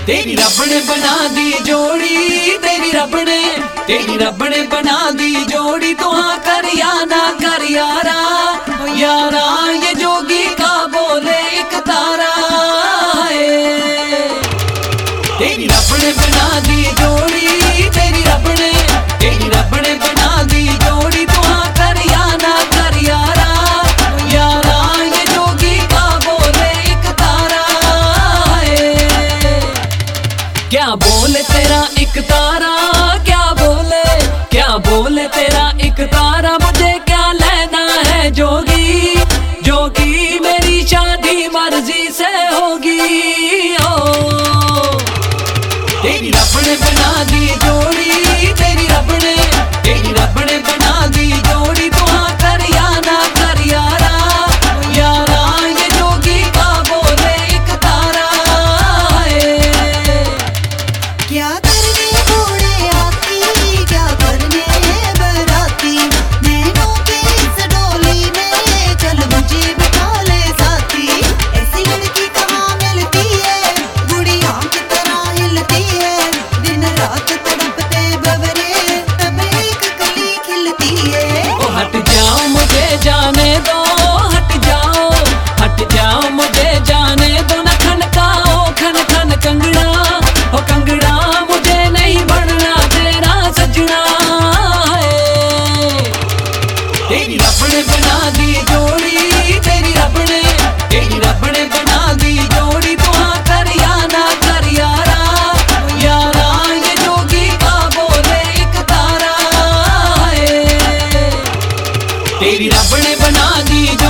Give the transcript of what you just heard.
तेरी रब ने बना दी जोड़ी, तेरी रब ने बना दी जोड़ी। तो हाँ कर या ना कर यारा, यारा ये जोगी का बोले एक तारा है। तेरी रब ने बना दी जोड़ी, तेरी रब ने बना दी जोड़ी। तो हाँ कर या ना कर यारा, यारा ये जोगी का बोले एक तारा है। क्या बोले तेरा एक तारा, क्या बोले तेरा एक तारा। मुझे क्या लेना है जोगी, जोगी मेरी शादी मर्जी से होगी। ओ तेरी रब ने बना दी जोड़ी, तेरी रब ने बना दी जोड़ी। तो हाँ कर या ना कर यारा, यारा ये जोगी का बोले एक तारा है। क्या करने घोड़े आती, क्या करने बराती। नैनों की इस डोली में चल मुझे बिठा ले साथी। ऐसी लड़की कहाँ मिलती है, गुड़िया की तरह हिलती है। दिन रात तड़पते बवरे तब एक कली खिलती है। ओ हट जाओ मुझे जाने दो, हट जाओ मुझे जाने दो। न खनकाओ खन खन कंगड़ा, ओ कंगड़ा मुझे नहीं बनना तेरा सजना है। तेरी रब ने बना दी जोड़ी, तेरी रब ने बना दी जोड़ी। तो हाँ कर या ना कर यारा, यारा ये जोगी का बोले एक तारा है। तेरी रब ने बना दी